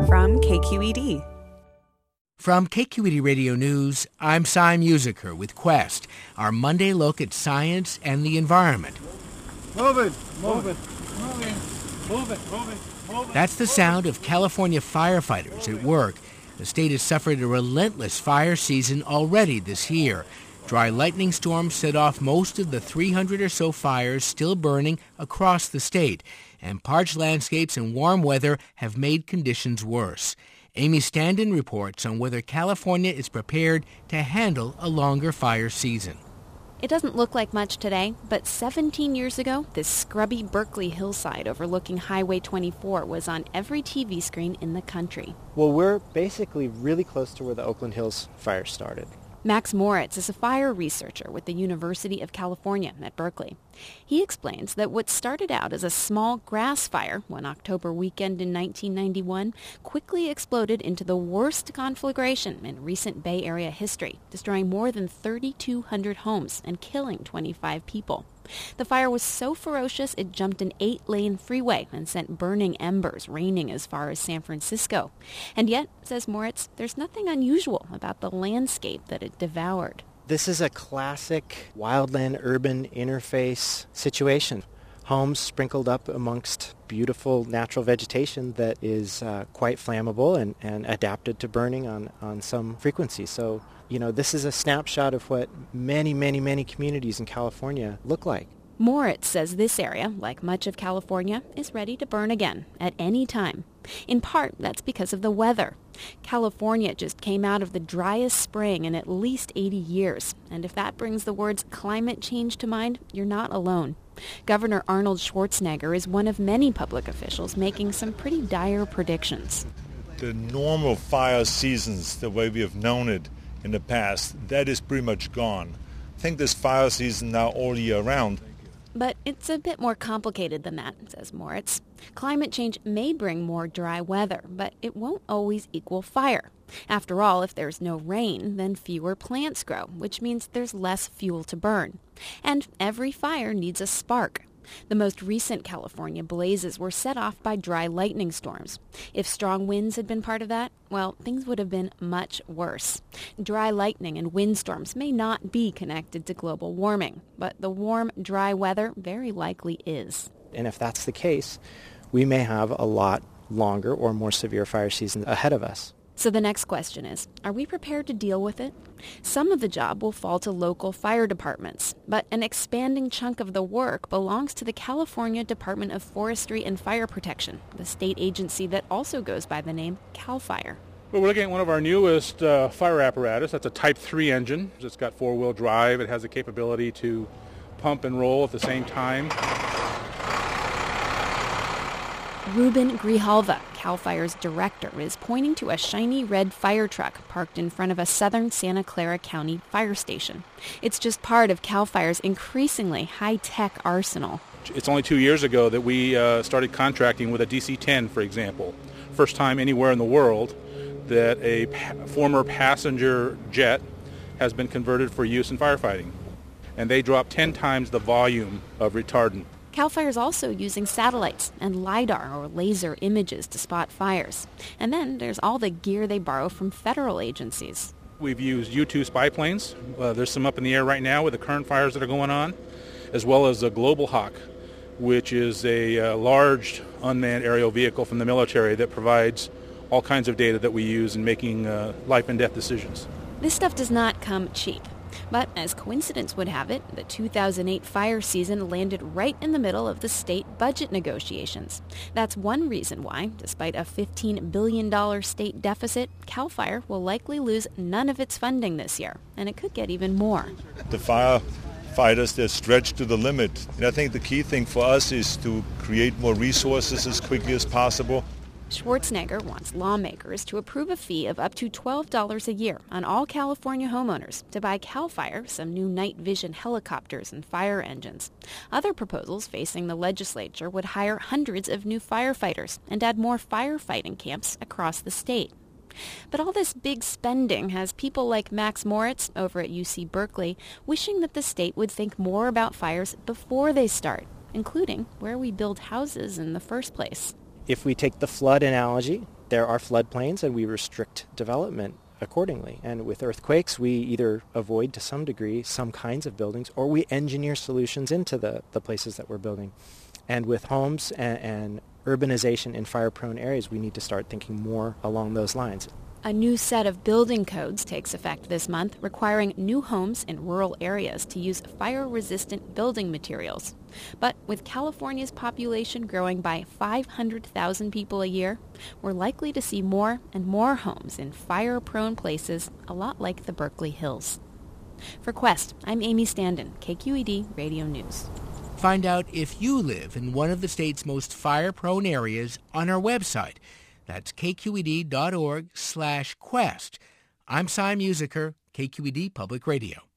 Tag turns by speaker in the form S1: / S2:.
S1: from KQED.
S2: From KQED Radio News, I'm Cy Musiker with Quest, our Monday look at science and the environment.
S3: Move it, move it, move it, move it, move it.
S2: That's the sound of California firefighters at work. The state has suffered a relentless fire season already this year. Dry lightning storms set off most of the 300 or so fires still burning across the state, and parched landscapes and warm weather have made conditions worse. Amy Standen reports on whether California is prepared to handle a longer fire season.
S4: It doesn't look like much today, but 17 years ago, this scrubby Berkeley hillside overlooking Highway 24 was on every TV screen in the country.
S5: Well, we're basically really close to where the Oakland Hills fire started.
S4: Max Moritz is a fire researcher with the University of California at Berkeley. He explains that what started out as a small grass fire one October weekend in 1991 quickly exploded into the worst conflagration in recent Bay Area history, destroying more than 3,200 homes and killing 25 people. The fire was so ferocious it jumped an 8-lane freeway and sent burning embers raining as far as San Francisco. And yet, says Moritz, there's nothing unusual about the landscape that it devoured.
S5: This is a classic wildland-urban interface situation. Homes sprinkled up amongst beautiful natural vegetation that is quite flammable and adapted to burning on some frequency. So, this is a snapshot of what many, many, many communities in California look like.
S4: Moritz says this area, like much of California, is ready to burn again at any time. In part, that's because of the weather. California just came out of the driest spring in at least 80 years. And if that brings the words climate change to mind, you're not alone. Governor Arnold Schwarzenegger is one of many public officials making some pretty dire predictions.
S6: The normal fire seasons, the way we have known it in the past, that is pretty much gone. I think this fire season now all year round.
S4: But it's a bit more complicated than that, says Moritz. Climate change may bring more dry weather, but it won't always equal fire. After all, if there's no rain, then fewer plants grow, which means there's less fuel to burn. And every fire needs a spark. The most recent California blazes were set off by dry lightning storms. If strong winds had been part of that, well, things would have been much worse. Dry lightning and windstorms may not be connected to global warming, but the warm, dry weather very likely is.
S5: And if that's the case, we may have a lot longer or more severe fire seasons ahead of us.
S4: So the next question is, are we prepared to deal with it? Some of the job will fall to local fire departments, but an expanding chunk of the work belongs to the California Department of Forestry and Fire Protection, the state agency that also goes by the name CAL FIRE.
S7: Well, we're looking at one of our newest fire apparatus. That's a Type 3 engine. It's got four-wheel drive. It has the capability to pump and roll at the same time.
S4: Ruben Grijalva, CAL FIRE's director, is pointing to a shiny red fire truck parked in front of a southern Santa Clara County fire station. It's just part of CAL FIRE's increasingly high-tech arsenal.
S7: It's only 2 years ago that we started contracting with a DC-10, for example. First time anywhere in the world that a former passenger jet has been converted for use in firefighting. And they drop 10 times the volume of retardant.
S4: CAL FIRE is also using satellites and LiDAR, or laser images, to spot fires. And then there's all the gear they borrow from federal agencies.
S7: We've used U-2 spy planes. There's some up in the air right now with the current fires that are going on, as well as a Global Hawk, which is a large unmanned aerial vehicle from the military that provides all kinds of data that we use in making life and death decisions.
S4: This stuff does not come cheap. But as coincidence would have it, the 2008 fire season landed right in the middle of the state budget negotiations. That's one reason why, despite a $15 billion state deficit, CAL FIRE will likely lose none of its funding this year, and it could get even more.
S6: The firefighters, they're stretched to the limit. And I think the key thing for us is to create more resources as quickly as possible.
S4: Schwarzenegger wants lawmakers to approve a fee of up to $12 a year on all California homeowners to buy CAL FIRE some new night vision helicopters and fire engines. Other proposals facing the legislature would hire hundreds of new firefighters and add more firefighting camps across the state. But all this big spending has people like Max Moritz over at UC Berkeley wishing that the state would think more about fires before they start, including where we build houses in the first place.
S5: If we take the flood analogy, there are floodplains, and we restrict development accordingly. And with earthquakes, we either avoid to some degree some kinds of buildings, or we engineer solutions into the places that we're building. And with homes and urbanization in fire-prone areas, we need to start thinking more along those lines.
S4: A new set of building codes takes effect this month, requiring new homes in rural areas to use fire-resistant building materials. But with California's population growing by 500,000 people a year, we're likely to see more and more homes in fire-prone places, a lot like the Berkeley Hills. For Quest, I'm Amy Standen, KQED Radio News.
S2: Find out if you live in one of the state's most fire-prone areas on our website. That's kqed.org/quest. I'm Cy Musiker, KQED Public Radio.